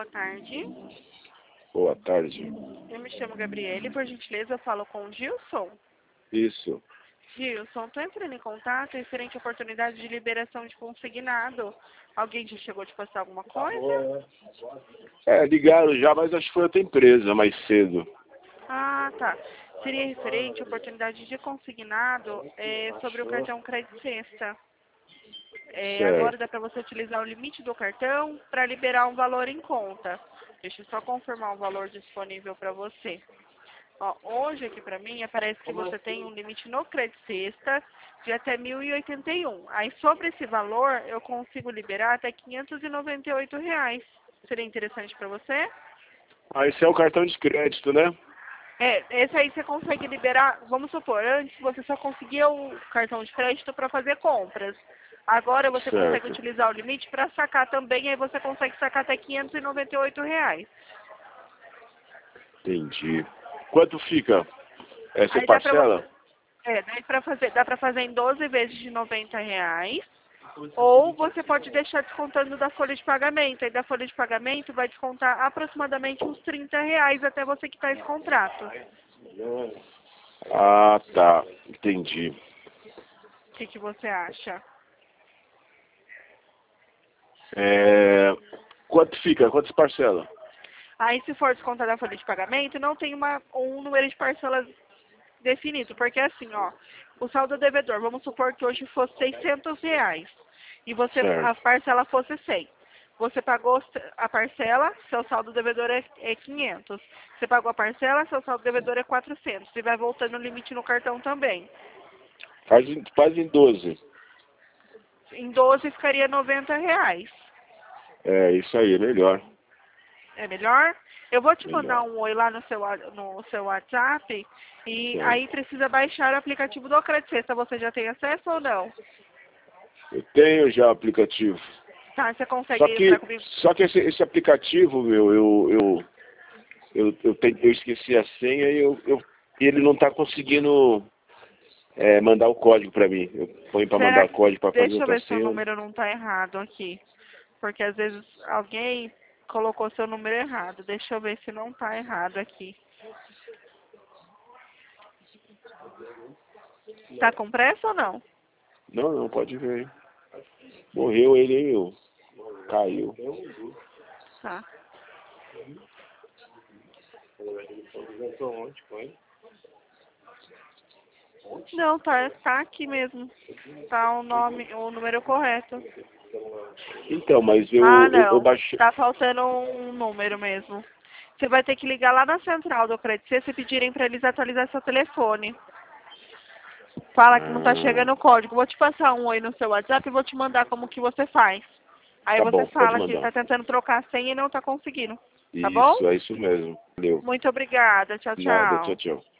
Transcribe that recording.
boa tarde. Boa tarde. Eu me chamo Gabriele, por gentileza eu falo com o Gilson. Isso. Gilson, estou entrando em contato referente à oportunidade de liberação de consignado. Alguém já chegou a te passar alguma coisa? Ligaram já, mas acho que foi outra empresa mais cedo. Ah, tá. Seria referente à oportunidade de consignado sobre o cartão Crédito Sexta. Agora Certo. dá para você utilizar o limite do cartão para liberar um valor em conta. Deixa eu só confirmar o valor disponível para você. Ó, hoje aqui para mim aparece que você tem um limite no Crédito Sexta de até 1.081. Aí sobre esse valor eu consigo liberar até R$ 598. Seria interessante para você? Ah, esse é o cartão de crédito, né? Esse aí você consegue liberar, vamos supor, antes você só conseguia o cartão de crédito para fazer compras. Agora você consegue Certo. utilizar o limite para sacar também, aí você consegue sacar até R$ 598. Entendi. Quanto fica essa Aí dá para você, parcela? dá para fazer em 12 vezes de R$ 90, ou você pode deixar descontando da folha de pagamento. Aí da folha de pagamento vai descontar aproximadamente uns R$ 30 até você quitar esse contrato. Ah, tá. Entendi. O que você acha? Quanto fica? Quantas parcelas? Aí se for descontar da folha de pagamento, não tem um número de parcelas definido, porque assim, ó, o saldo devedor, vamos supor que hoje fosse R$ 600 e a Certo. parcela fosse 100. Você pagou a parcela, seu saldo devedor é 500. Você pagou a parcela, seu saldo devedor é 400. E vai voltando o limite no cartão também. Faz em 12. Em 12 ficaria R$ 90. É, isso aí, é melhor. É melhor? Eu vou te mandar Melhor. um oi lá no seu WhatsApp e Certo. aí precisa baixar o aplicativo do Crédito Sexta. Você já tem acesso ou não? Eu tenho já o aplicativo. Tá, você consegue Só entrar que, comigo? só que esse aplicativo, meu, eu esqueci a senha e ele não está conseguindo mandar o código para mim. Eu ponho para mandar Será o que... código para fazer Deixa eu outra ver se o senha. número não tá errado aqui. Porque às vezes alguém colocou seu número errado. Deixa eu ver se não tá errado aqui. Tá com pressa ou não? Não, pode ver. Hein? Morreu ele, hein, meu? Caiu. Tá. Não, tá aqui mesmo. Tá o número correto. Então, mas Ah, eu não. baixei. Tá faltando um número mesmo. Você vai ter que ligar lá na central do Crédito Sexta e pedirem para eles atualizar seu telefone. Fala que não tá Ah, chegando o código. Vou te passar um oi no seu WhatsApp e vou te mandar como que você faz. Aí tá você bom, pode fala que mandar. tá tentando trocar a senha e não tá conseguindo. Tá bom? Isso, é isso mesmo. Valeu. Muito obrigada. Tchau, Nada, tchau, tchau. tchau.